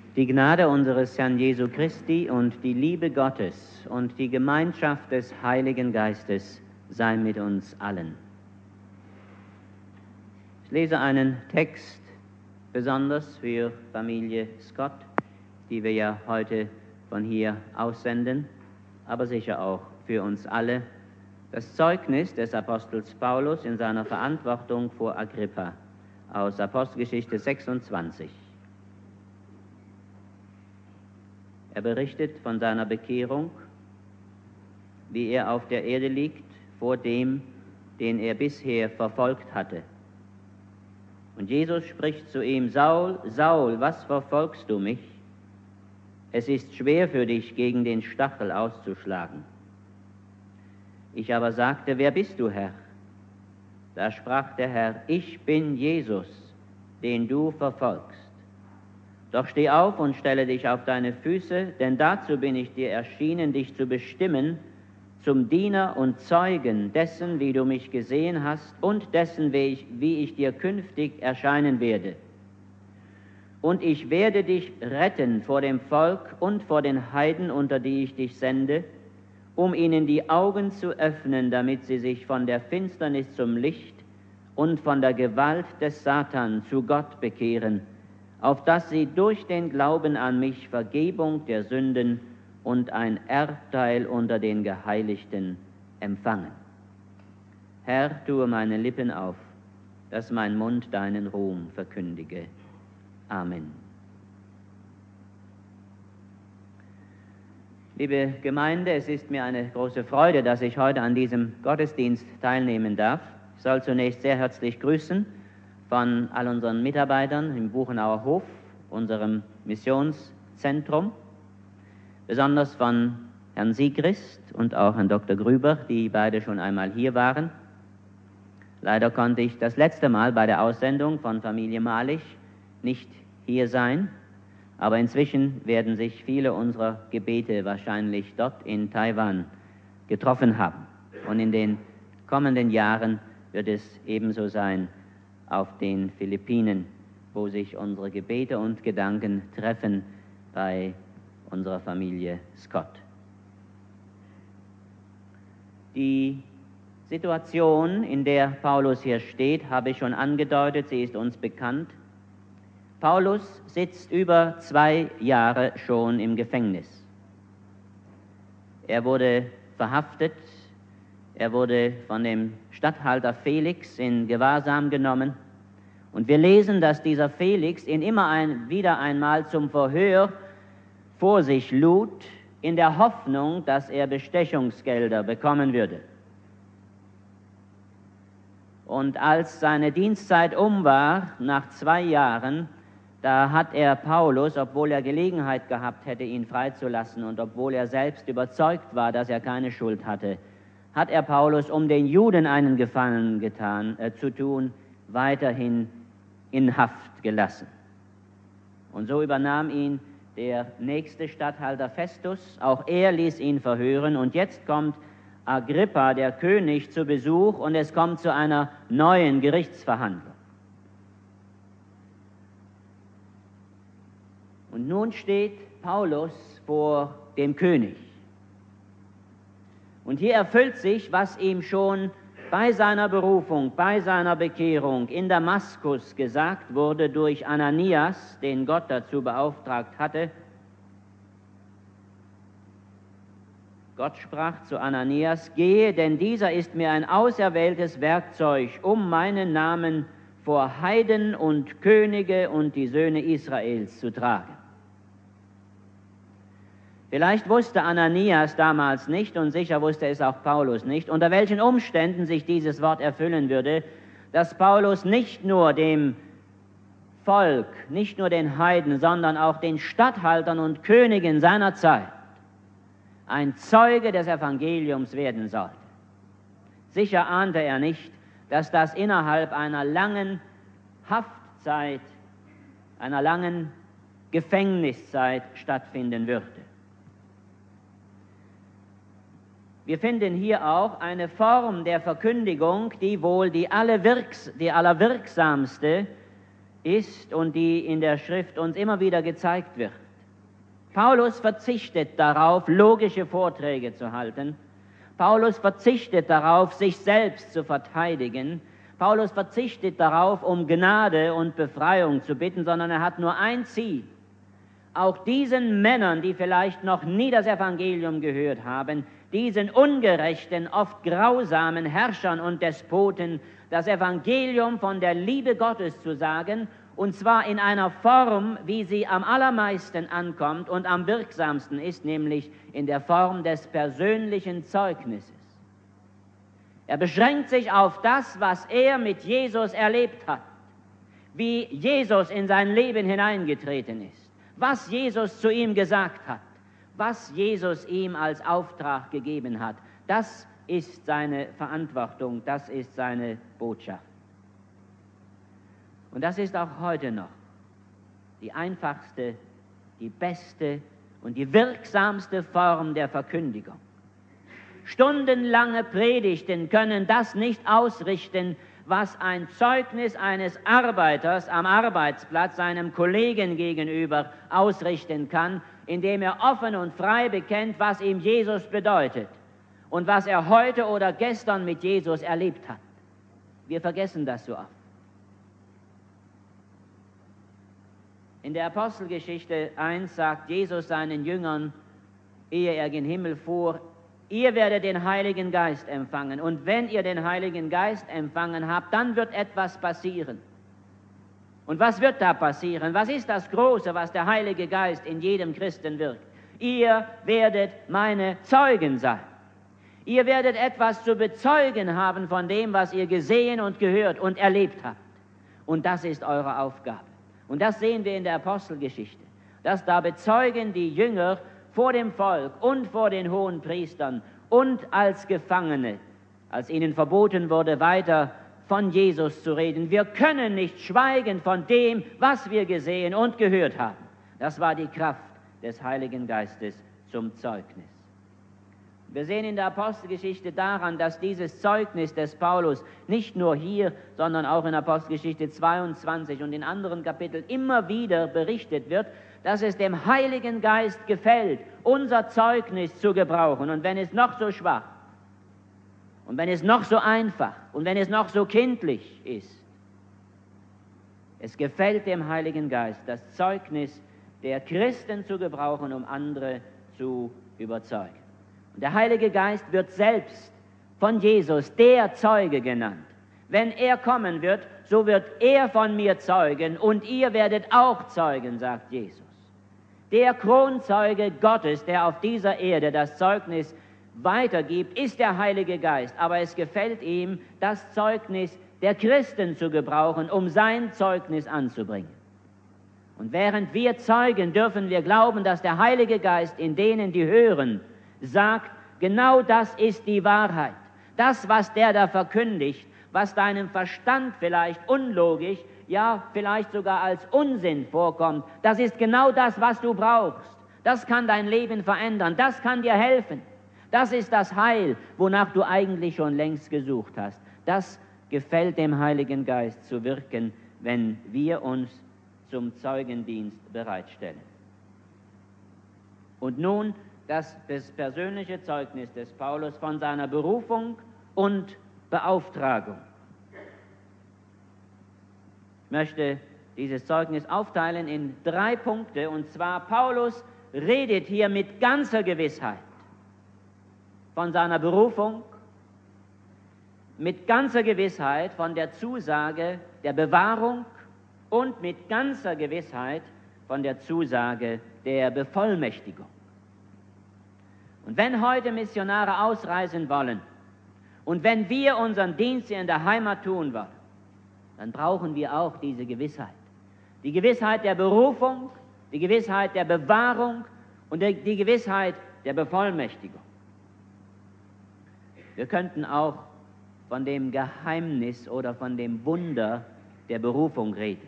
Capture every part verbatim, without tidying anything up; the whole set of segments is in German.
Die Gnade unseres Herrn Jesu Christi und die Liebe Gottes und die Gemeinschaft des Heiligen Geistes sei mit uns allen. Ich lese einen Text besonders für Familie Scott, die wir ja heute von hier aussenden, aber sicher auch für uns alle. Das Zeugnis des Apostels Paulus in seiner Verantwortung vor Agrippa aus Apostelgeschichte sechsundzwanzig. Er berichtet von seiner Bekehrung, wie er auf der Erde liegt vor dem, den er bisher verfolgt hatte. Und Jesus spricht zu ihm: Saul, Saul, was verfolgst du mich? Es ist schwer für dich, gegen den Stachel auszuschlagen. Ich aber sagte: Wer bist du, Herr? Da sprach der Herr: Ich bin Jesus, den du verfolgst. Doch steh auf und stelle dich auf deine Füße, denn dazu bin ich dir erschienen, dich zu bestimmen, zum Diener und Zeugen dessen, wie du mich gesehen hast, und dessen, wie ich, wie ich dir künftig erscheinen werde. Und ich werde dich retten vor dem Volk und vor den Heiden, unter die ich dich sende, um ihnen die Augen zu öffnen, damit sie sich von der Finsternis zum Licht und von der Gewalt des Satan zu Gott bekehren, auf dass sie durch den Glauben an mich Vergebung der Sünden und ein Erbteil unter den Geheiligten empfangen. Herr, tue meine Lippen auf, dass mein Mund deinen Ruhm verkündige. Amen. Liebe Gemeinde, es ist mir eine große Freude, dass ich heute an diesem Gottesdienst teilnehmen darf. Ich soll zunächst sehr herzlich grüßen von all unseren Mitarbeitern im Buchenauer Hof, unserem Missionszentrum, besonders von Herrn Siegrist und auch Herrn Doktor Grüber, die beide schon einmal hier waren. Leider konnte ich das letzte Mal bei der Aussendung von Familie Malich nicht hier sein. Aber inzwischen werden sich viele unserer Gebete wahrscheinlich dort in Taiwan getroffen haben. Und in den kommenden Jahren wird es ebenso sein auf den Philippinen, wo sich unsere Gebete und Gedanken treffen bei unserer Familie Scott. Die Situation, in der Paulus hier steht, habe ich schon angedeutet, sie ist uns bekannt. Paulus sitzt über zwei Jahre schon im Gefängnis. Er wurde verhaftet, er wurde von dem Statthalter Felix in Gewahrsam genommen. Und wir lesen, dass dieser Felix ihn immer ein, wieder einmal zum Verhör vor sich lud, in der Hoffnung, dass er Bestechungsgelder bekommen würde. Und als seine Dienstzeit um war, nach zwei Jahren, da hat er Paulus, obwohl er Gelegenheit gehabt hätte, ihn freizulassen und obwohl er selbst überzeugt war, dass er keine Schuld hatte, hat er Paulus, um den Juden einen Gefallen getan, äh, zu tun, weiterhin in Haft gelassen. Und so übernahm ihn der nächste Statthalter Festus, auch er ließ ihn verhören, und jetzt kommt Agrippa, der König, zu Besuch, und es kommt zu einer neuen Gerichtsverhandlung. Und nun steht Paulus vor dem König. Und hier erfüllt sich, was ihm schon bei seiner Berufung, bei seiner Bekehrung in Damaskus gesagt wurde durch Ananias, den Gott dazu beauftragt hatte. Gott sprach zu Ananias: Gehe, denn dieser ist mir ein auserwähltes Werkzeug, um meinen Namen vor Heiden und Könige und die Söhne Israels zu tragen. Vielleicht wusste Ananias damals nicht, und sicher wusste es auch Paulus nicht, unter welchen Umständen sich dieses Wort erfüllen würde, dass Paulus nicht nur dem Volk, nicht nur den Heiden, sondern auch den Statthaltern und Königen seiner Zeit ein Zeuge des Evangeliums werden sollte. Sicher ahnte er nicht, dass das innerhalb einer langen Haftzeit, einer langen Gefängniszeit stattfinden würde. Wir finden hier auch eine Form der Verkündigung, die wohl die, allerwirks, die allerwirksamste ist und die in der Schrift uns immer wieder gezeigt wird. Paulus verzichtet darauf, logische Vorträge zu halten. Paulus verzichtet darauf, sich selbst zu verteidigen. Paulus verzichtet darauf, um Gnade und Befreiung zu bitten, sondern er hat nur ein Ziel. Auch diesen Männern, die vielleicht noch nie das Evangelium gehört haben, diesen ungerechten, oft grausamen Herrschern und Despoten, das Evangelium von der Liebe Gottes zu sagen, und zwar in einer Form, wie sie am allermeisten ankommt und am wirksamsten ist, nämlich in der Form des persönlichen Zeugnisses. Er beschränkt sich auf das, was er mit Jesus erlebt hat, wie Jesus in sein Leben hineingetreten ist, was Jesus zu ihm gesagt hat, was Jesus ihm als Auftrag gegeben hat. Das ist seine Verantwortung, das ist seine Botschaft. Und das ist auch heute noch die einfachste, die beste und die wirksamste Form der Verkündigung. Stundenlange Predigten können das nicht ausrichten, was ein Zeugnis eines Arbeiters am Arbeitsplatz seinem Kollegen gegenüber ausrichten kann, indem er offen und frei bekennt, was ihm Jesus bedeutet und was er heute oder gestern mit Jesus erlebt hat. Wir vergessen das so oft. In der Apostelgeschichte eins sagt Jesus seinen Jüngern, ehe er gen Himmel fuhr, ihr werdet den Heiligen Geist empfangen. Und wenn ihr den Heiligen Geist empfangen habt, dann wird etwas passieren. Und was wird da passieren? Was ist das Große, was der Heilige Geist in jedem Christen wirkt? Ihr werdet meine Zeugen sein. Ihr werdet etwas zu bezeugen haben von dem, was ihr gesehen und gehört und erlebt habt. Und das ist eure Aufgabe. Und das sehen wir in der Apostelgeschichte, dass da bezeugen die Jünger vor dem Volk und vor den hohen Priestern und als Gefangene, als ihnen verboten wurde, weiter von Jesus zu reden. Wir können nicht schweigen von dem, was wir gesehen und gehört haben. Das war die Kraft des Heiligen Geistes zum Zeugnis. Wir sehen in der Apostelgeschichte daran, dass dieses Zeugnis des Paulus nicht nur hier, sondern auch in Apostelgeschichte zweiundzwanzig und in anderen Kapiteln immer wieder berichtet wird, dass es dem Heiligen Geist gefällt, unser Zeugnis zu gebrauchen. Und wenn es noch so schwach und wenn es noch so einfach und wenn es noch so kindlich ist, es gefällt dem Heiligen Geist, das Zeugnis der Christen zu gebrauchen, um andere zu überzeugen. Und der Heilige Geist wird selbst von Jesus der Zeuge genannt. Wenn er kommen wird, so wird er von mir zeugen und ihr werdet auch zeugen, sagt Jesus. Der Kronzeuge Gottes, der auf dieser Erde das Zeugnis weitergibt, ist der Heilige Geist. Aber es gefällt ihm, das Zeugnis der Christen zu gebrauchen, um sein Zeugnis anzubringen. Und während wir zeugen, dürfen wir glauben, dass der Heilige Geist in denen, die hören, sagt, genau das ist die Wahrheit. Das, was der da verkündigt, was deinem Verstand vielleicht unlogisch, ja vielleicht sogar als Unsinn vorkommt, das ist genau das, was du brauchst. Das kann dein Leben verändern, das kann dir helfen. Das ist das Heil, wonach du eigentlich schon längst gesucht hast. Das gefällt dem Heiligen Geist zu wirken, wenn wir uns zum Zeugendienst bereitstellen. Und nun das persönliche Zeugnis des Paulus von seiner Berufung und Beauftragung. Ich möchte dieses Zeugnis aufteilen in drei Punkte, und zwar Paulus redet hier mit ganzer Gewissheit von seiner Berufung, mit ganzer Gewissheit von der Zusage der Bewahrung und mit ganzer Gewissheit von der Zusage der Bevollmächtigung. Und wenn heute Missionare ausreisen wollen und wenn wir unseren Dienst hier in der Heimat tun wollen, dann brauchen wir auch diese Gewissheit. Die Gewissheit der Berufung, die Gewissheit der Bewahrung und die Gewissheit der Bevollmächtigung. Wir könnten auch von dem Geheimnis oder von dem Wunder der Berufung reden.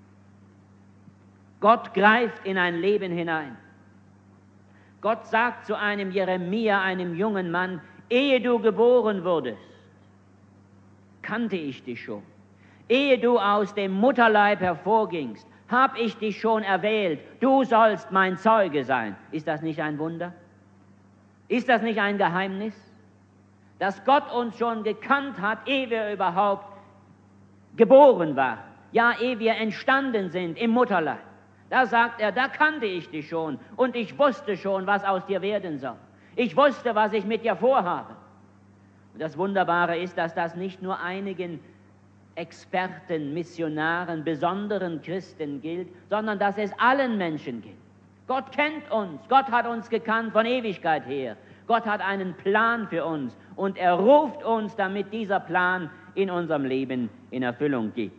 Gott greift in ein Leben hinein. Gott sagt zu einem Jeremia, einem jungen Mann, ehe du geboren wurdest, kannte ich dich schon. Ehe du aus dem Mutterleib hervorgingst, habe ich dich schon erwählt, du sollst mein Zeuge sein. Ist das nicht ein Wunder? Ist das nicht ein Geheimnis? Dass Gott uns schon gekannt hat, ehe wir überhaupt geboren waren. Ja, ehe wir entstanden sind im Mutterleib. Da sagt er, da kannte ich dich schon und ich wusste schon, was aus dir werden soll. Ich wusste, was ich mit dir vorhabe. Und das Wunderbare ist, dass das nicht nur einigen Experten, Missionaren, besonderen Christen gilt, sondern dass es allen Menschen gilt. Gott kennt uns, Gott hat uns gekannt von Ewigkeit her. Gott hat einen Plan für uns und er ruft uns, damit dieser Plan in unserem Leben in Erfüllung geht.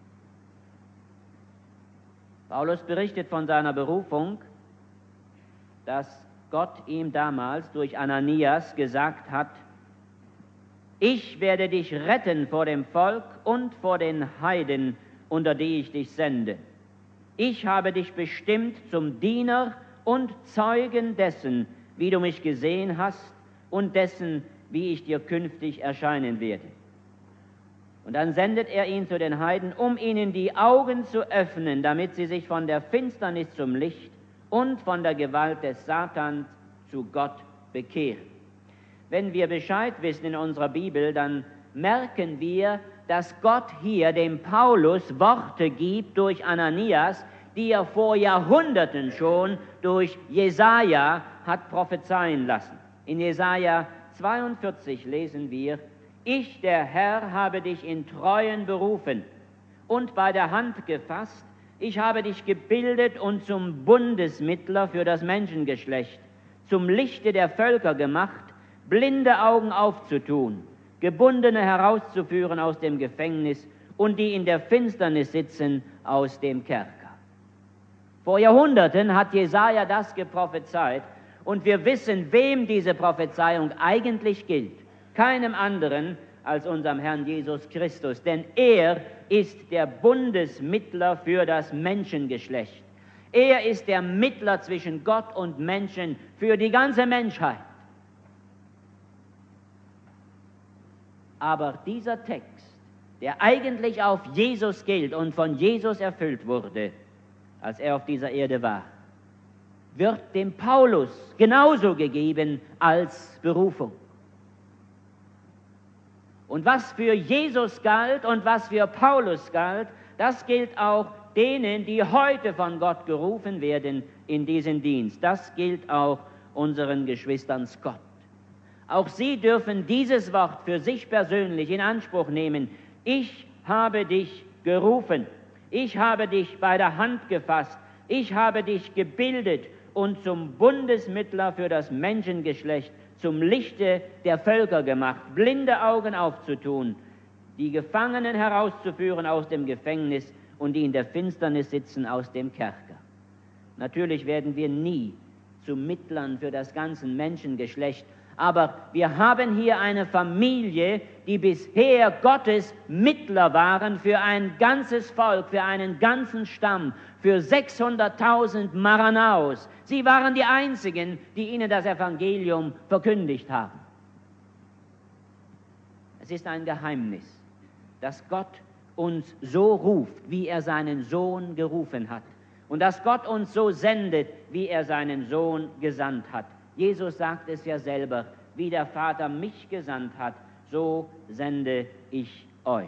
Paulus berichtet von seiner Berufung, dass Gott ihm damals durch Ananias gesagt hat, ich werde dich retten vor dem Volk und vor den Heiden, unter die ich dich sende. Ich habe dich bestimmt zum Diener und Zeugen dessen, wie du mich gesehen hast und dessen, wie ich dir künftig erscheinen werde. Und dann sendet er ihn zu den Heiden, um ihnen die Augen zu öffnen, damit sie sich von der Finsternis zum Licht und von der Gewalt des Satans zu Gott bekehren. Wenn wir Bescheid wissen in unserer Bibel, dann merken wir, dass Gott hier dem Paulus Worte gibt durch Ananias, die er vor Jahrhunderten schon durch Jesaja hat prophezeien lassen. In Jesaja zweiundvierzig lesen wir, ich, der Herr, habe dich in Treuen berufen und bei der Hand gefasst. Ich habe dich gebildet und zum Bundesmittler für das Menschengeschlecht, zum Lichte der Völker gemacht, blinde Augen aufzutun, Gebundene herauszuführen aus dem Gefängnis und die in der Finsternis sitzen aus dem Kerker. Vor Jahrhunderten hat Jesaja das geprophezeit und wir wissen, wem diese Prophezeiung eigentlich gilt. Keinem anderen als unserem Herrn Jesus Christus, denn er ist der Bundesmittler für das Menschengeschlecht. Er ist der Mittler zwischen Gott und Menschen für die ganze Menschheit. Aber dieser Text, der eigentlich auf Jesus gilt und von Jesus erfüllt wurde, als er auf dieser Erde war, wird dem Paulus genauso gegeben als Berufung. Und was für Jesus galt und was für Paulus galt, das gilt auch denen, die heute von Gott gerufen werden in diesen Dienst. Das gilt auch unseren Geschwistern Scott. Auch sie dürfen dieses Wort für sich persönlich in Anspruch nehmen. Ich habe dich gerufen. Ich habe dich bei der Hand gefasst. Ich habe dich gebildet und zum Bundesmittler für das Menschengeschlecht, zum Lichte der Völker gemacht, blinde Augen aufzutun, die Gefangenen herauszuführen aus dem Gefängnis und die in der Finsternis sitzen aus dem Kerker. Natürlich werden wir nie zu Mittlern für das ganze Menschengeschlecht, aber wir haben hier eine Familie, die bisher Gottes Mittler waren für ein ganzes Volk, für einen ganzen Stamm, für sechshunderttausend Maranaos. Sie waren die Einzigen, die ihnen das Evangelium verkündigt haben. Es ist ein Geheimnis, dass Gott uns so ruft, wie er seinen Sohn gerufen hat. Und dass Gott uns so sendet, wie er seinen Sohn gesandt hat. Jesus sagt es ja selber, wie der Vater mich gesandt hat, so sende ich euch.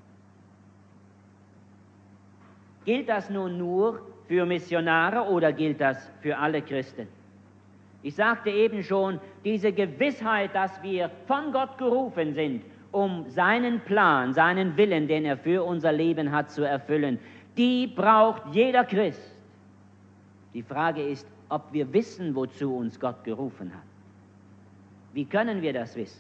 Gilt das nun nur für Missionare oder gilt das für alle Christen? Ich sagte eben schon, diese Gewissheit, dass wir von Gott gerufen sind, um seinen Plan, seinen Willen, den er für unser Leben hat, zu erfüllen, die braucht jeder Christ. Die Frage ist, ob wir wissen, wozu uns Gott gerufen hat. Wie können wir das wissen?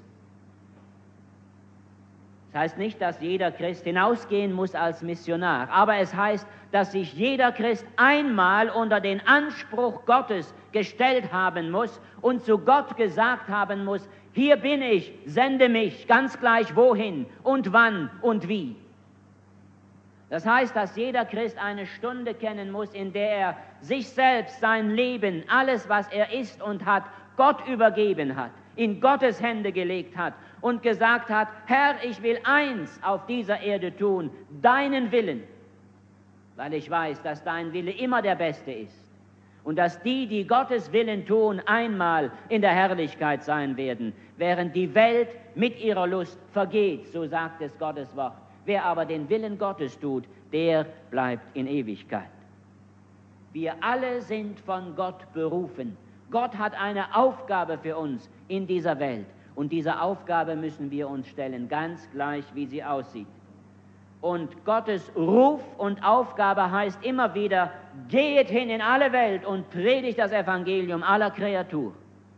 Das heißt nicht, dass jeder Christ hinausgehen muss als Missionar, aber es heißt, dass sich jeder Christ einmal unter den Anspruch Gottes gestellt haben muss und zu Gott gesagt haben muss, hier bin ich, sende mich, ganz gleich wohin und wann und wie. Das heißt, dass jeder Christ eine Stunde kennen muss, in der er sich selbst, sein Leben, alles, was er ist und hat, Gott übergeben hat, in Gottes Hände gelegt hat und gesagt hat, Herr, ich will eins auf dieser Erde tun, deinen Willen, weil ich weiß, dass dein Wille immer der beste ist und dass die, die Gottes Willen tun, einmal in der Herrlichkeit sein werden, während die Welt mit ihrer Lust vergeht, so sagt es Gottes Wort. Wer aber den Willen Gottes tut, der bleibt in Ewigkeit. Wir alle sind von Gott berufen. Gott hat eine Aufgabe für uns in dieser Welt. Und dieser Aufgabe müssen wir uns stellen, ganz gleich, wie sie aussieht. Und Gottes Ruf und Aufgabe heißt immer wieder, geht hin in alle Welt und predigt das Evangelium aller Kreatur.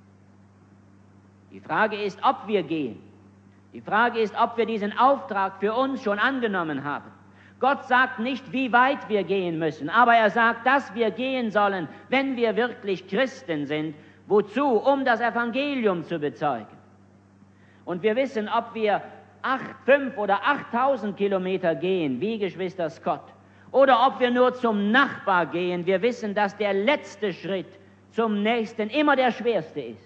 Die Frage ist, ob wir gehen. Die Frage ist, ob wir diesen Auftrag für uns schon angenommen haben. Gott sagt nicht, wie weit wir gehen müssen, aber er sagt, dass wir gehen sollen, wenn wir wirklich Christen sind. Wozu? Um das Evangelium zu bezeugen. Und wir wissen, ob wir acht, fünf oder achttausend Kilometer gehen, wie Geschwister Scott, oder ob wir nur zum Nachbar gehen, wir wissen, dass der letzte Schritt zum Nächsten immer der schwerste ist.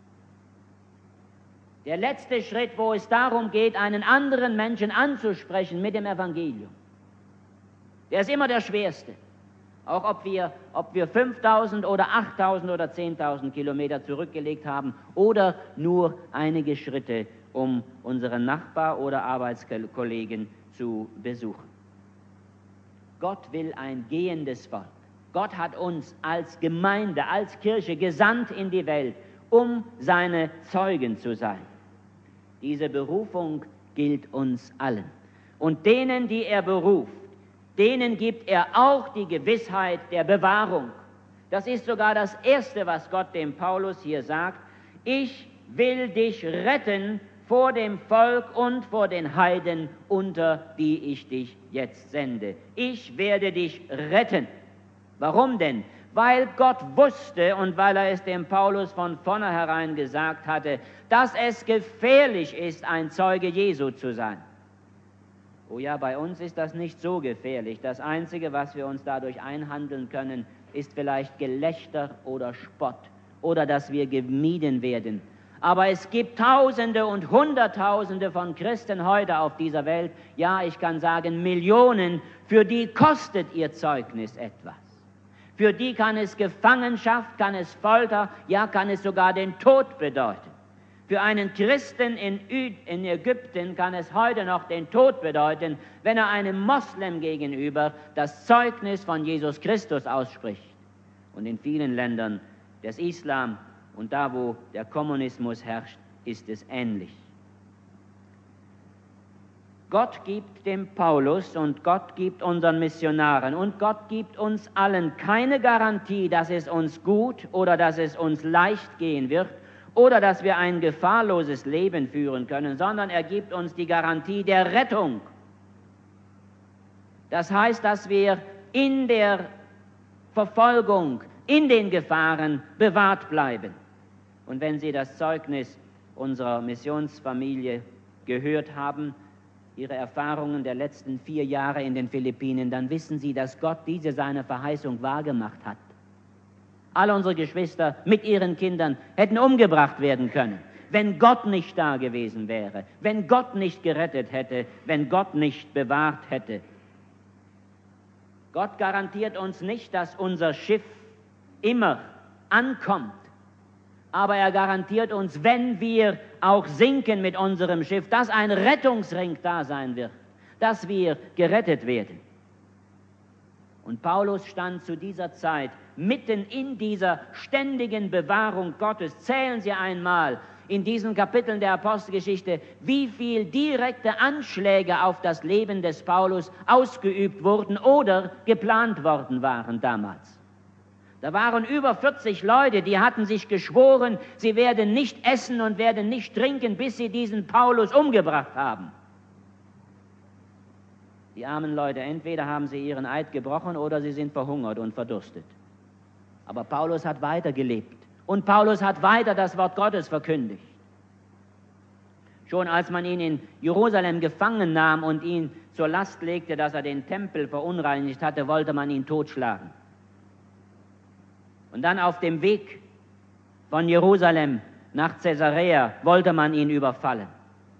Der letzte Schritt, wo es darum geht, einen anderen Menschen anzusprechen mit dem Evangelium, der ist immer der schwerste. Auch ob wir, ob wir fünftausend oder achttausend oder zehntausend Kilometer zurückgelegt haben oder nur einige Schritte, um unseren Nachbar oder Arbeitskollegen zu besuchen. Gott will ein gehendes Volk. Gott hat uns als Gemeinde, als Kirche gesandt in die Welt, um seine Zeugen zu sein. Diese Berufung gilt uns allen. Und denen, die er beruft, denen gibt er auch die Gewissheit der Bewahrung. Das ist sogar das Erste, was Gott dem Paulus hier sagt. Ich will dich retten vor dem Volk und vor den Heiden, unter die ich dich jetzt sende. Ich werde dich retten. Warum denn? Weil Gott wusste und weil er es dem Paulus von vornherein gesagt hatte, dass es gefährlich ist, ein Zeuge Jesu zu sein. Oh ja, bei uns ist das nicht so gefährlich. Das Einzige, was wir uns dadurch einhandeln können, ist vielleicht Gelächter oder Spott oder dass wir gemieden werden. Aber es gibt Tausende und Hunderttausende von Christen heute auf dieser Welt, ja, ich kann sagen Millionen, für die kostet ihr Zeugnis etwas. Für die kann es Gefangenschaft, kann es Folter, ja, kann es sogar den Tod bedeuten. Für einen Christen in, Ü- in Ägypten kann es heute noch den Tod bedeuten, wenn er einem Moslem gegenüber das Zeugnis von Jesus Christus ausspricht. Und in vielen Ländern des Islam und da, wo der Kommunismus herrscht, ist es ähnlich. Gott gibt dem Paulus und Gott gibt unseren Missionaren und Gott gibt uns allen keine Garantie, dass es uns gut oder dass es uns leicht gehen wird oder dass wir ein gefahrloses Leben führen können, sondern er gibt uns die Garantie der Rettung. Das heißt, dass wir in der Verfolgung, in den Gefahren bewahrt bleiben. Und wenn Sie das Zeugnis unserer Missionsfamilie gehört haben, Ihre Erfahrungen der letzten vier Jahre in den Philippinen, dann wissen Sie, dass Gott diese seine Verheißung wahrgemacht hat. Alle unsere Geschwister mit ihren Kindern hätten umgebracht werden können, wenn Gott nicht da gewesen wäre, wenn Gott nicht gerettet hätte, wenn Gott nicht bewahrt hätte. Gott garantiert uns nicht, dass unser Schiff immer ankommt, aber er garantiert uns, wenn wir auch sinken mit unserem Schiff, dass ein Rettungsring da sein wird, dass wir gerettet werden. Und Paulus stand zu dieser Zeit mitten in dieser ständigen Bewahrung Gottes. Zählen Sie einmal in diesen Kapiteln der Apostelgeschichte, wie viel direkte Anschläge auf das Leben des Paulus ausgeübt wurden oder geplant worden waren damals. Da waren über vierzig Leute, die hatten sich geschworen, sie werden nicht essen und werden nicht trinken, bis sie diesen Paulus umgebracht haben. Die armen Leute, entweder haben sie ihren Eid gebrochen oder sie sind verhungert und verdurstet. Aber Paulus hat weitergelebt und Paulus hat weiter das Wort Gottes verkündigt. Schon als man ihn in Jerusalem gefangen nahm und ihn zur Last legte, dass er den Tempel verunreinigt hatte, wollte man ihn totschlagen. Und dann auf dem Weg von Jerusalem nach Caesarea wollte man ihn überfallen.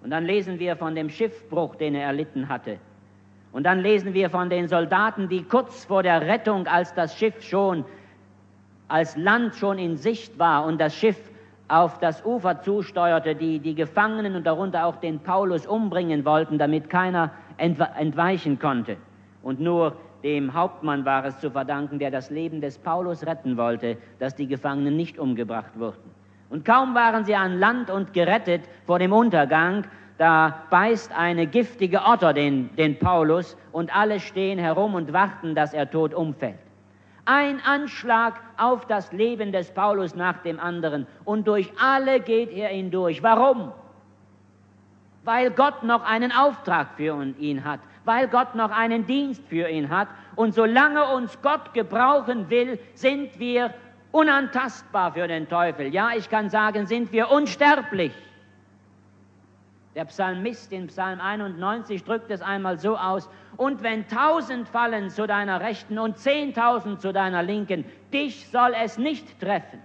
Und dann lesen wir von dem Schiffbruch, den er erlitten hatte. Und dann lesen wir von den Soldaten, die kurz vor der Rettung, als das Schiff schon, als Land schon in Sicht war und das Schiff auf das Ufer zusteuerte, die die Gefangenen und darunter auch den Paulus umbringen wollten, damit keiner entweichen konnte. Und nur dem Hauptmann war es zu verdanken, der das Leben des Paulus retten wollte, dass die Gefangenen nicht umgebracht wurden. Und kaum waren sie an Land und gerettet vor dem Untergang, da beißt eine giftige Otter den, den Paulus und alle stehen herum und warten, dass er tot umfällt. Ein Anschlag auf das Leben des Paulus nach dem anderen und durch alle geht er hindurch. Warum? Weil Gott noch einen Auftrag für ihn hat, weil Gott noch einen Dienst für ihn hat. Und solange uns Gott gebrauchen will, sind wir unantastbar für den Teufel. Ja, ich kann sagen, sind wir unsterblich. Der Psalmist in Psalm einundneunzig drückt es einmal so aus: Und wenn tausend fallen zu deiner Rechten und zehntausend zu deiner Linken, dich soll es nicht treffen.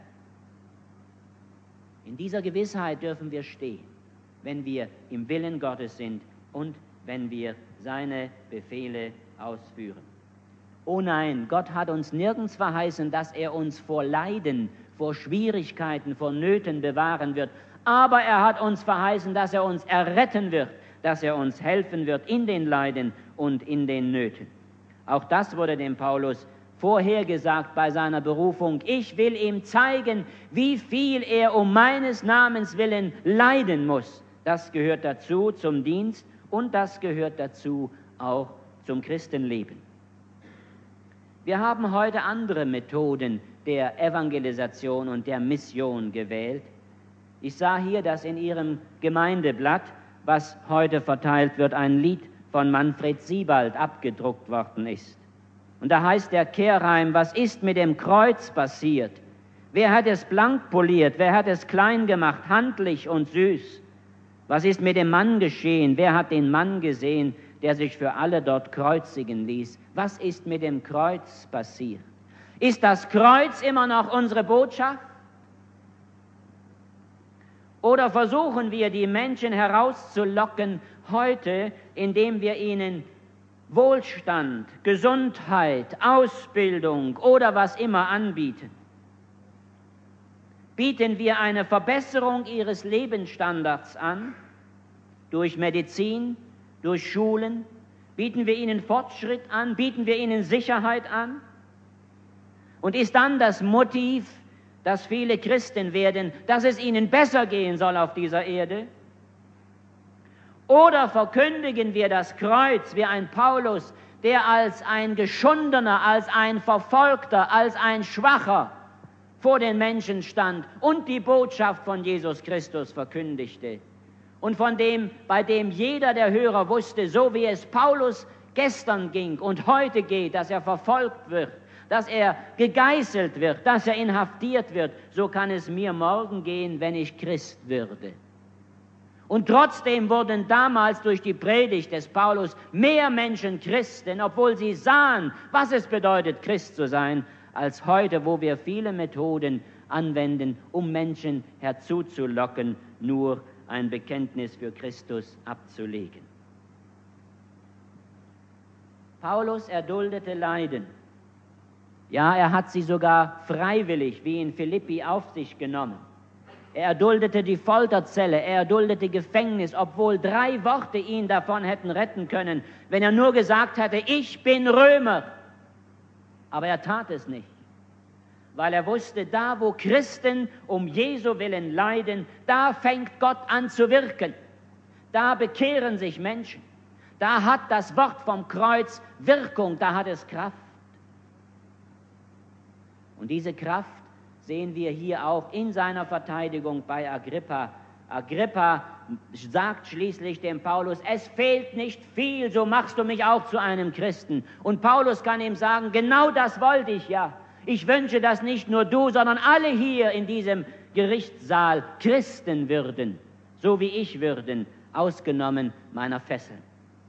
In dieser Gewissheit dürfen wir stehen, wenn wir im Willen Gottes sind und wenn wir seine Befehle ausführen. Oh nein, Gott hat uns nirgends verheißen, dass er uns vor Leiden, vor Schwierigkeiten, vor Nöten bewahren wird. Aber er hat uns verheißen, dass er uns erretten wird, dass er uns helfen wird in den Leiden und in den Nöten. Auch das wurde dem Paulus vorhergesagt bei seiner Berufung. Ich will ihm zeigen, wie viel er um meines Namens willen leiden muss. Das gehört dazu zum Dienst und das gehört dazu auch zum Christenleben. Wir haben heute andere Methoden der Evangelisation und der Mission gewählt. Ich sah hier, dass in Ihrem Gemeindeblatt, was heute verteilt wird, ein Lied von Manfred Siebald abgedruckt worden ist. Und da heißt der Kehrreim: Was ist mit dem Kreuz passiert? Wer hat es blank poliert? Wer hat es klein gemacht, handlich und süß? Was ist mit dem Mann geschehen? Wer hat den Mann gesehen, der sich für alle dort kreuzigen ließ? Was ist mit dem Kreuz passiert? Ist das Kreuz immer noch unsere Botschaft? Oder versuchen wir, die Menschen herauszulocken heute, indem wir ihnen Wohlstand, Gesundheit, Ausbildung oder was immer anbieten? Bieten wir eine Verbesserung ihres Lebensstandards an, durch Medizin, durch Schulen? Bieten wir ihnen Fortschritt an? Bieten wir ihnen Sicherheit an? Und ist dann das Motiv, dass viele Christen werden, dass es ihnen besser gehen soll auf dieser Erde? Oder verkündigen wir das Kreuz wie ein Paulus, der als ein Geschundener, als ein Verfolgter, als ein Schwacher vor den Menschen stand und die Botschaft von Jesus Christus verkündigte? Und von dem, bei dem jeder der Hörer wusste, so wie es Paulus gestern ging und heute geht, dass er verfolgt wird, dass er gegeißelt wird, dass er inhaftiert wird, so kann es mir morgen gehen, wenn ich Christ würde. Und trotzdem wurden damals durch die Predigt des Paulus mehr Menschen Christen, obwohl sie sahen, was es bedeutet, Christ zu sein, als heute, wo wir viele Methoden anwenden, um Menschen herzuzulocken, nur ein Bekenntnis für Christus abzulegen. Paulus erduldete Leiden. Ja, er hat sie sogar freiwillig, wie in Philippi, auf sich genommen. Er erduldete die Folterzelle, er erduldete Gefängnis, obwohl drei Worte ihn davon hätten retten können, wenn er nur gesagt hätte: Ich bin Römer. Aber er tat es nicht, weil er wusste, da wo Christen um Jesu willen leiden, da fängt Gott an zu wirken. Da bekehren sich Menschen. Da hat das Wort vom Kreuz Wirkung, da hat es Kraft. Und diese Kraft sehen wir hier auch in seiner Verteidigung bei Agrippa. Agrippa sagt schließlich dem Paulus: Es fehlt nicht viel, so machst du mich auch zu einem Christen. Und Paulus kann ihm sagen: Genau das wollte ich ja. Ich wünsche, dass nicht nur du, sondern alle hier in diesem Gerichtssaal Christen würden, so wie ich würden, ausgenommen meiner Fesseln.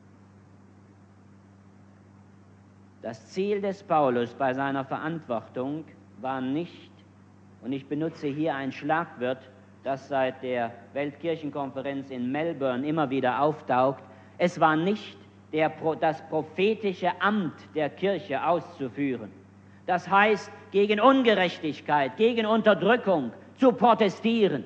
Das Ziel des Paulus bei seiner Verantwortung war nicht, und ich benutze hier ein Schlagwort, das seit der Weltkirchenkonferenz in Melbourne immer wieder auftaucht. Es war nicht der, das prophetische Amt der Kirche auszuführen. Das heißt, gegen Ungerechtigkeit, gegen Unterdrückung zu protestieren,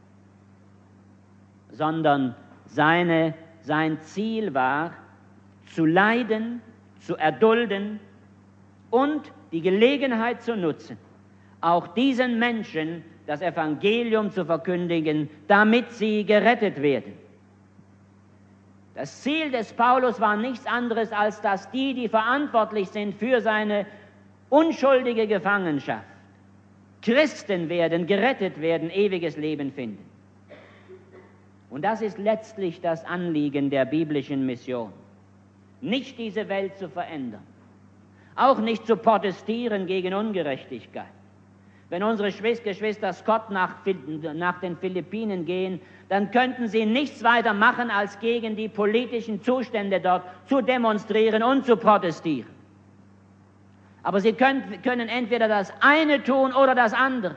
sondern seine, sein Ziel war, zu leiden, zu erdulden und die Gelegenheit zu nutzen, auch diesen Menschen das Evangelium zu verkündigen, damit sie gerettet werden. Das Ziel des Paulus war nichts anderes, als dass die, die verantwortlich sind für seine unschuldige Gefangenschaft, Christen werden, gerettet werden, ewiges Leben finden. Und das ist letztlich das Anliegen der biblischen Mission. Nicht diese Welt zu verändern, auch nicht zu protestieren gegen Ungerechtigkeit. Wenn unsere Geschwister Scott nach, nach den Philippinen gehen, dann könnten sie nichts weiter machen, als gegen die politischen Zustände dort zu demonstrieren und zu protestieren. Aber sie können, können entweder das eine tun oder das andere.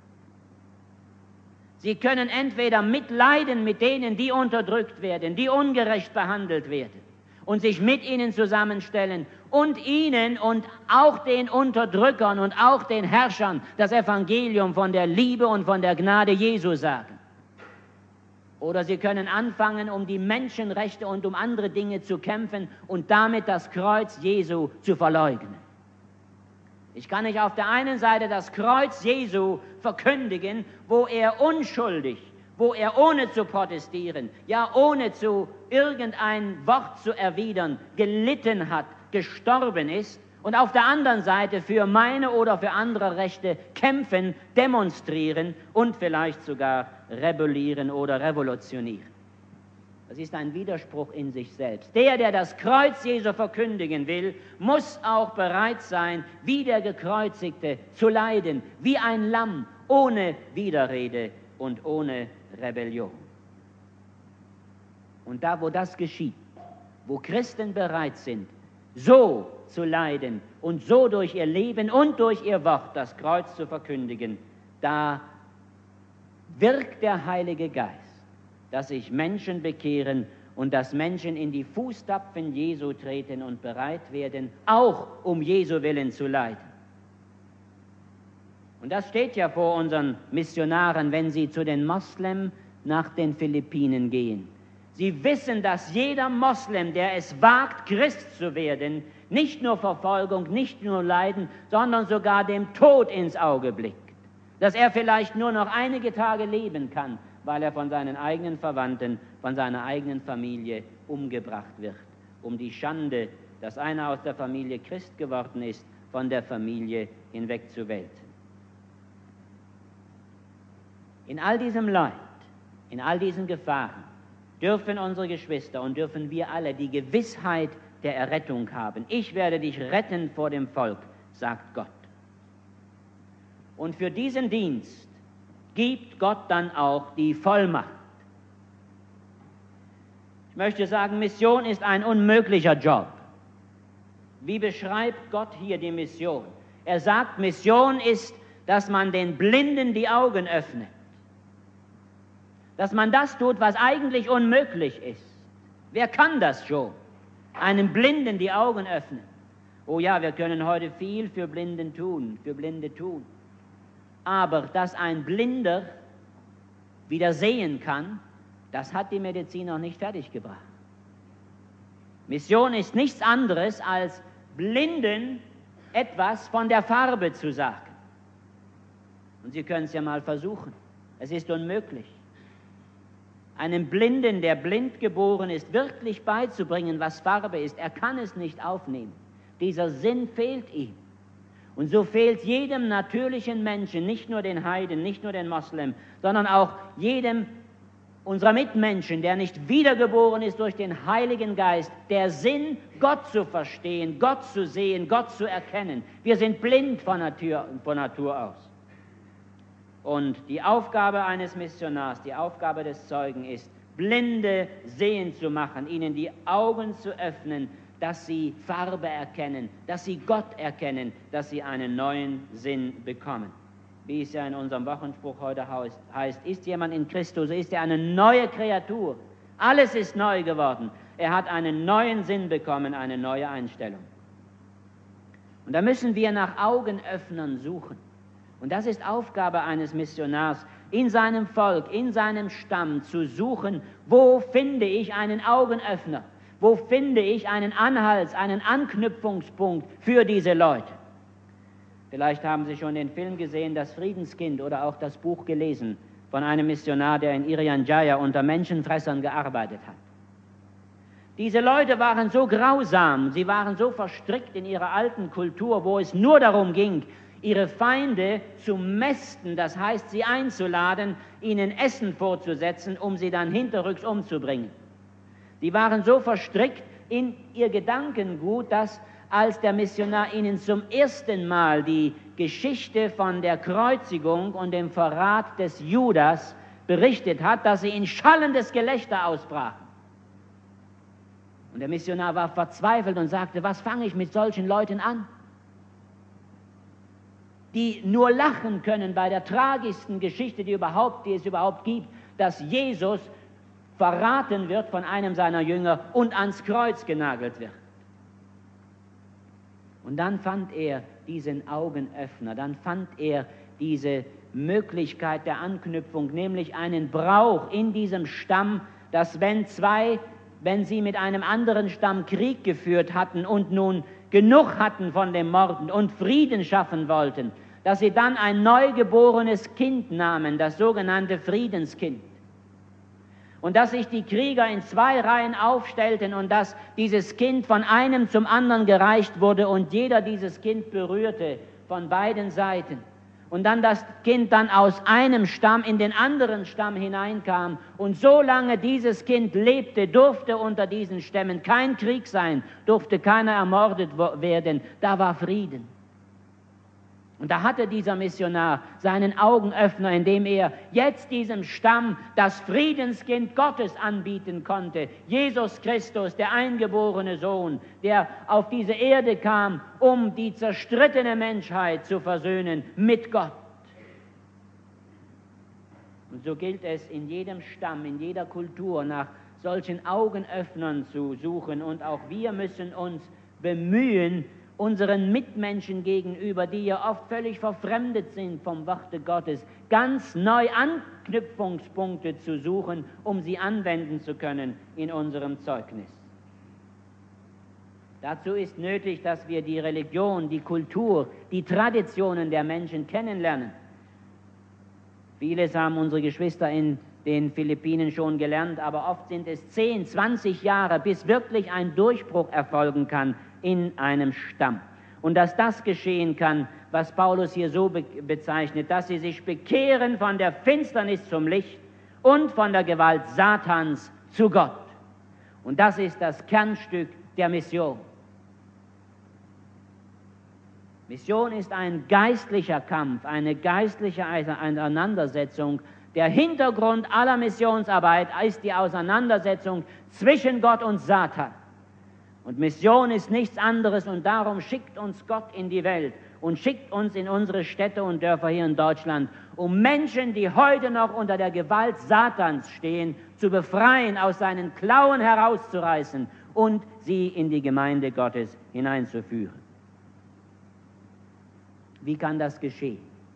Sie können entweder mitleiden mit denen, die unterdrückt werden, die ungerecht behandelt werden, und sich mit ihnen zusammenstellen und ihnen und auch den Unterdrückern und auch den Herrschern das Evangelium von der Liebe und von der Gnade Jesu sagen. Oder sie können anfangen, um die Menschenrechte und um andere Dinge zu kämpfen und damit das Kreuz Jesu zu verleugnen. Ich kann nicht auf der einen Seite das Kreuz Jesu verkündigen, wo er unschuldig, wo er ohne zu protestieren, ja ohne zu irgendein Wort zu erwidern, gelitten hat, gestorben ist, und auf der anderen Seite für meine oder für andere Rechte kämpfen, demonstrieren und vielleicht sogar rebellieren oder revolutionieren. Das ist ein Widerspruch in sich selbst. Der, der das Kreuz Jesu verkündigen will, muss auch bereit sein, wie der Gekreuzigte zu leiden, wie ein Lamm, ohne Widerrede und ohne Rebellion. Und da, wo das geschieht, wo Christen bereit sind, so zu leiden und so durch ihr Leben und durch ihr Wort das Kreuz zu verkündigen, da wirkt der Heilige Geist, dass sich Menschen bekehren und dass Menschen in die Fußstapfen Jesu treten und bereit werden, auch um Jesu willen zu leiden. Und das steht ja vor unseren Missionaren, wenn sie zu den Moslem nach den Philippinen gehen. Sie wissen, dass jeder Moslem, der es wagt, Christ zu werden, nicht nur Verfolgung, nicht nur Leiden, sondern sogar dem Tod ins Auge blickt. Dass er vielleicht nur noch einige Tage leben kann, weil er von seinen eigenen Verwandten, von seiner eigenen Familie umgebracht wird, um die Schande, dass einer aus der Familie Christ geworden ist, von der Familie hinwegzuwälzen. In all diesem Leid, in all diesen Gefahren dürfen unsere Geschwister und dürfen wir alle die Gewissheit der Errettung haben. Ich werde dich retten vor dem Volk, sagt Gott. Und für diesen Dienst gibt Gott dann auch die Vollmacht. Ich möchte sagen, Mission ist ein unmöglicher Job. Wie beschreibt Gott hier die Mission? Er sagt, Mission ist, dass man den Blinden die Augen öffnet. Dass man das tut, was eigentlich unmöglich ist. Wer kann das schon? Einem Blinden die Augen öffnen. Oh ja, wir können heute viel für Blinden tun, für Blinde tun. Aber dass ein Blinder wieder sehen kann, das hat die Medizin noch nicht fertiggebracht. Mission ist nichts anderes, als Blinden etwas von der Farbe zu sagen. Und Sie können es ja mal versuchen. Es ist unmöglich. Einem Blinden, der blind geboren ist, wirklich beizubringen, was Farbe ist. Er kann es nicht aufnehmen. Dieser Sinn fehlt ihm. Und so fehlt jedem natürlichen Menschen, nicht nur den Heiden, nicht nur den Moslem, sondern auch jedem unserer Mitmenschen, der nicht wiedergeboren ist durch den Heiligen Geist, der Sinn, Gott zu verstehen, Gott zu sehen, Gott zu erkennen. Wir sind blind von Natur, von Natur aus. Und die Aufgabe eines Missionars, die Aufgabe des Zeugen ist, Blinde sehen zu machen, ihnen die Augen zu öffnen, dass sie Farbe erkennen, dass sie Gott erkennen, dass sie einen neuen Sinn bekommen. wie es ja in unserem Wochenspruch heute heißt, ist jemand in Christus, so ist er eine neue Kreatur. Alles ist neu geworden. Er hat einen neuen Sinn bekommen, eine neue Einstellung. Und da müssen wir nach Augenöffnern suchen. Und das ist Aufgabe eines Missionars, in seinem Volk, in seinem Stamm zu suchen, wo finde ich einen Augenöffner, wo finde ich einen Anhalts-, einen Anknüpfungspunkt für diese Leute. Vielleicht haben Sie schon den Film gesehen, Das Friedenskind, oder auch das Buch gelesen von einem Missionar, der in Irian Jaya unter Menschenfressern gearbeitet hat. Diese Leute waren so grausam, sie waren so verstrickt in ihrer alten Kultur, wo es nur darum ging, ihre Feinde zu mästen, das heißt, sie einzuladen, ihnen Essen vorzusetzen, um sie dann hinterrücks umzubringen. Die waren so verstrickt in ihr Gedankengut, dass als der Missionar ihnen zum ersten Mal die Geschichte von der Kreuzigung und dem Verrat des Judas berichtet hat, dass sie in schallendes Gelächter ausbrachen. Und der Missionar war verzweifelt und sagte, was fange ich mit solchen Leuten an, die nur lachen können bei der tragischsten Geschichte, die, überhaupt, die es überhaupt gibt, dass Jesus verraten wird von einem seiner Jünger und ans Kreuz genagelt wird. Und dann fand er diesen Augenöffner, dann fand er diese Möglichkeit der Anknüpfung, nämlich einen Brauch in diesem Stamm, dass wenn zwei, wenn sie mit einem anderen Stamm Krieg geführt hatten und nun genug hatten von dem Morden und Frieden schaffen wollten, dass sie dann ein neugeborenes Kind nahmen, das sogenannte Friedenskind. Und dass sich die Krieger in zwei Reihen aufstellten und dass dieses Kind von einem zum anderen gereicht wurde und jeder dieses Kind berührte von beiden Seiten. Und dann das Kind dann aus einem Stamm in den anderen Stamm hineinkam. Und solange dieses Kind lebte, durfte unter diesen Stämmen kein Krieg sein, durfte keiner ermordet werden. Da war Frieden. Und da hatte dieser Missionar seinen Augenöffner, indem er jetzt diesem Stamm das Friedenskind Gottes anbieten konnte. Jesus Christus, der eingeborene Sohn, der auf diese Erde kam, um die zerstrittene Menschheit zu versöhnen mit Gott. Und so gilt es in jedem Stamm, in jeder Kultur nach solchen Augenöffnern zu suchen. Und auch wir müssen uns bemühen, unseren Mitmenschen gegenüber, die ja oft völlig verfremdet sind vom Worte Gottes, ganz neu Anknüpfungspunkte zu suchen, um sie anwenden zu können in unserem Zeugnis. Dazu ist nötig, dass wir die Religion, die Kultur, die Traditionen der Menschen kennenlernen. Vieles haben unsere Geschwister in den Philippinen schon gelernt, aber oft sind es zehn, zwanzig Jahre, bis wirklich ein Durchbruch erfolgen kann in einem Stamm. Und dass das geschehen kann, was Paulus hier so be- bezeichnet, dass sie sich bekehren von der Finsternis zum Licht und von der Gewalt Satans zu Gott. Und das ist das Kernstück der Mission. Mission ist ein geistlicher Kampf, eine geistliche Auseinandersetzung. Der Hintergrund aller Missionsarbeit ist die Auseinandersetzung zwischen Gott und Satan. Und Mission ist nichts anderes und darum schickt uns Gott in die Welt und schickt uns in unsere Städte und Dörfer hier in Deutschland, um Menschen, die heute noch unter der Gewalt Satans stehen, zu befreien, aus seinen Klauen herauszureißen und sie in die Gemeinde Gottes hineinzuführen. Wie kann das geschehen?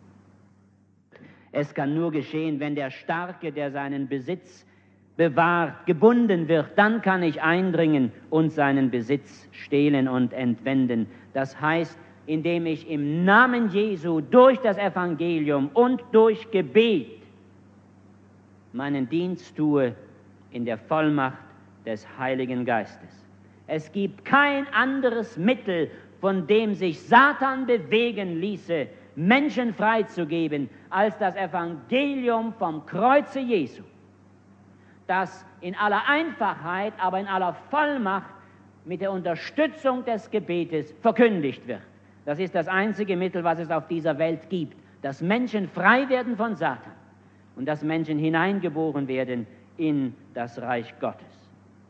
Es kann nur geschehen, wenn der Starke, der seinen Besitz bewahrt, gebunden wird, dann kann ich eindringen und seinen Besitz stehlen und entwenden. Das heißt, indem ich im Namen Jesu durch das Evangelium und durch Gebet meinen Dienst tue in der Vollmacht des Heiligen Geistes. Es gibt kein anderes Mittel, von dem sich Satan bewegen ließe, Menschen freizugeben, als das Evangelium vom Kreuze Jesu, das in aller Einfachheit, aber in aller Vollmacht mit der Unterstützung des Gebetes verkündigt wird. Das ist das einzige Mittel, was es auf dieser Welt gibt, dass Menschen frei werden von Satan und dass Menschen hineingeboren werden in das Reich Gottes.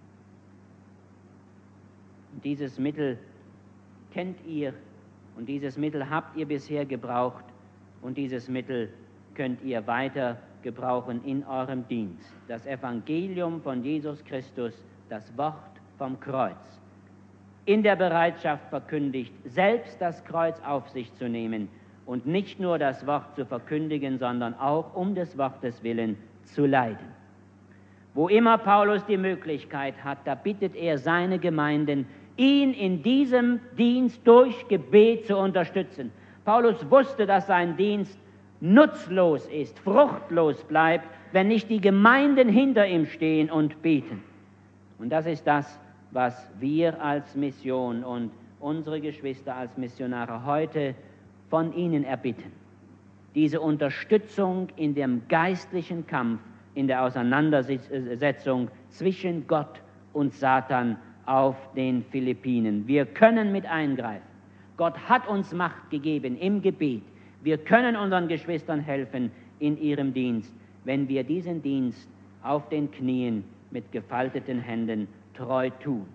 Und dieses Mittel kennt ihr und dieses Mittel habt ihr bisher gebraucht Und dieses Mittel könnt ihr weiter gebrauchen in eurem Dienst. Das Evangelium von Jesus Christus, das Wort vom Kreuz, in der Bereitschaft verkündigt, selbst das Kreuz auf sich zu nehmen und nicht nur das Wort zu verkündigen, sondern auch um des Wortes willen zu leiden. Wo immer Paulus die Möglichkeit hat, da bittet er seine Gemeinden, ihn in diesem Dienst durch Gebet zu unterstützen. Paulus wusste, dass sein Dienst nutzlos ist, fruchtlos bleibt, wenn nicht die Gemeinden hinter ihm stehen und beten. Und das ist das, was wir als Mission und unsere Geschwister als Missionare heute von ihnen erbitten. Diese Unterstützung in dem geistlichen Kampf, in der Auseinandersetzung zwischen Gott und Satan auf den Philippinen. Wir können mit eingreifen. Gott hat uns Macht gegeben im Gebet. Wir können unseren Geschwistern helfen in ihrem Dienst, wenn wir diesen Dienst auf den Knien mit gefalteten Händen treu tun.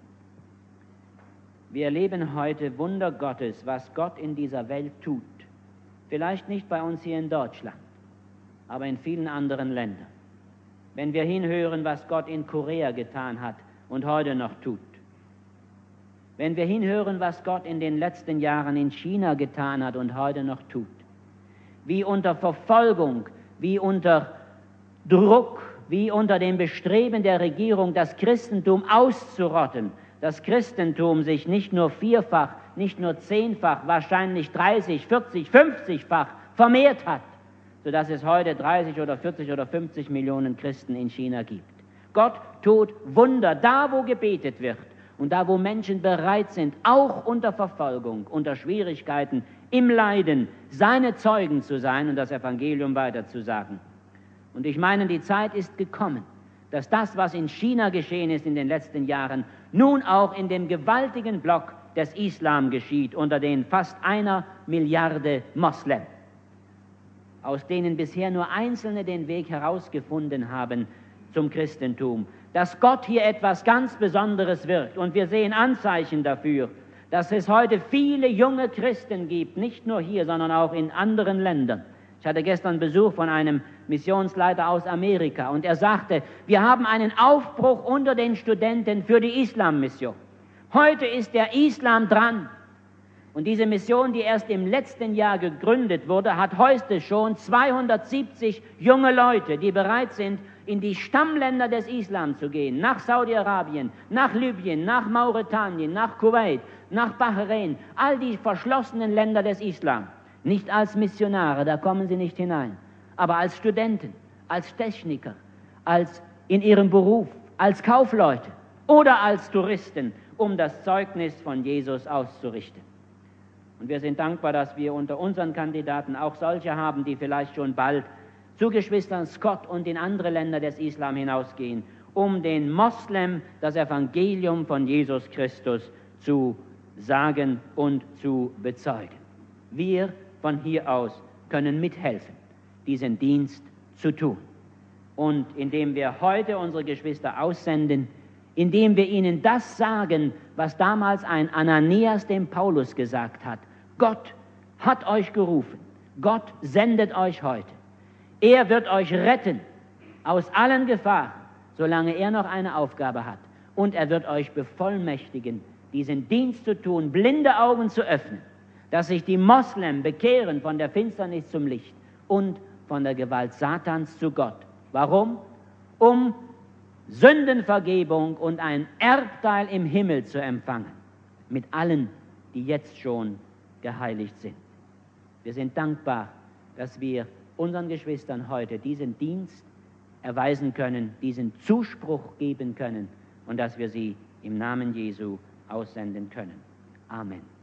Wir erleben heute Wunder Gottes, was Gott in dieser Welt tut. Vielleicht nicht bei uns hier in Deutschland, aber in vielen anderen Ländern. Wenn wir hinhören, was Gott in Korea getan hat und heute noch tut. Wenn wir hinhören, was Gott in den letzten Jahren in China getan hat und heute noch tut. Wie unter Verfolgung, wie unter Druck, wie unter dem Bestreben der Regierung, das Christentum auszurotten, das Christentum sich nicht nur vierfach, nicht nur zehnfach, wahrscheinlich dreißig, vierzig, fünfzigfach vermehrt hat, sodass es heute dreißig oder vierzig oder fünfzig Millionen Christen in China gibt. Gott tut Wunder, da wo gebetet wird und da wo Menschen bereit sind, auch unter Verfolgung, unter Schwierigkeiten, im Leiden, seine Zeugen zu sein und das Evangelium weiterzusagen. Und ich meine, die Zeit ist gekommen, dass das, was in China geschehen ist in den letzten Jahren, nun auch in dem gewaltigen Block des Islam geschieht, unter den fast einer Milliarde Moslem, aus denen bisher nur Einzelne den Weg herausgefunden haben zum Christentum, dass Gott hier etwas ganz Besonderes wirkt. Und wir sehen Anzeichen dafür, dass es heute viele junge Christen gibt, nicht nur hier, sondern auch in anderen Ländern. Ich hatte gestern Besuch von einem Missionsleiter aus Amerika und er sagte, wir haben einen Aufbruch unter den Studenten für die Islammission. Heute ist der Islam dran. Und diese Mission, die erst im letzten Jahr gegründet wurde, hat heute schon zweihundertsiebzig junge Leute, die bereit sind, in die Stammländer des Islam zu gehen, nach Saudi-Arabien, nach Libyen, nach Mauretanien, nach Kuwait, nach Bahrain, all die verschlossenen Länder des Islam. Nicht als Missionare, da kommen sie nicht hinein, aber als Studenten, als Techniker, als in ihrem Beruf, als Kaufleute oder als Touristen, um das Zeugnis von Jesus auszurichten. Und wir sind dankbar, dass wir unter unseren Kandidaten auch solche haben, die vielleicht schon bald zu Geschwistern Scott und in andere Länder des Islam hinausgehen, um den Moslem das Evangelium von Jesus Christus zu sagen und zu bezeugen. Wir von hier aus können mithelfen, diesen Dienst zu tun. Und indem wir heute unsere Geschwister aussenden, indem wir ihnen das sagen, was damals ein Ananias dem Paulus gesagt hat: Gott hat euch gerufen, Gott sendet euch heute. Er wird euch retten aus allen Gefahren, solange er noch eine Aufgabe hat. Und er wird euch bevollmächtigen, diesen Dienst zu tun, blinde Augen zu öffnen, dass sich die Moslem bekehren von der Finsternis zum Licht und von der Gewalt Satans zu Gott. Warum? Um Sündenvergebung und ein Erbteil im Himmel zu empfangen, mit allen, die jetzt schon geheiligt sind. Wir sind dankbar, dass wir unseren Geschwistern heute diesen Dienst erweisen können, diesen Zuspruch geben können und dass wir sie im Namen Jesu aussenden können. Amen.